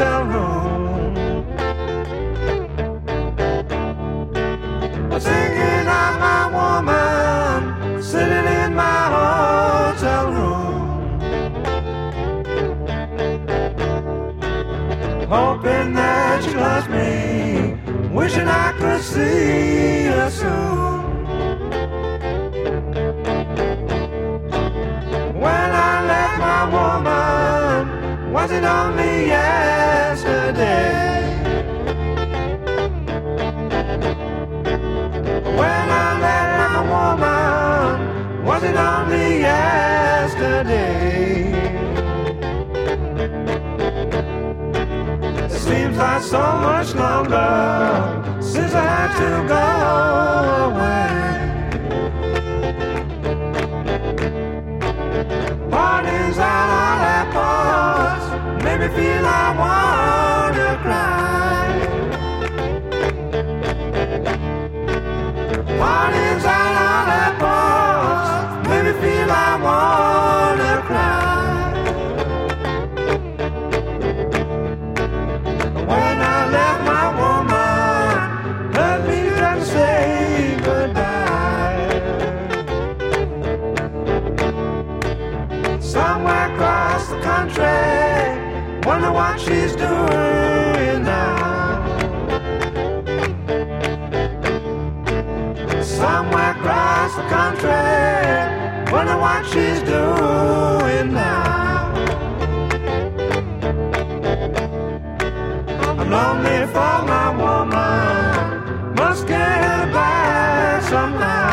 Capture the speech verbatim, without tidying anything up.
hotel room, thinking of my woman sitting in my hotel room, hoping that she loves me, wishing I could see her soon. When I left my woman, was it only yesterday? When I left my woman, was it only yesterday? It seems like so much longer since I had to go away. Parties at all airports made me feel I want to cry. Parties at all airports made me feel I want to cry. When I left my woman, let me just say goodbye. Somewhere across the country, wonder what she's doing now. Somewhere across the country, wonder what she's doing now. I'm lonely for my woman, must get her back somehow.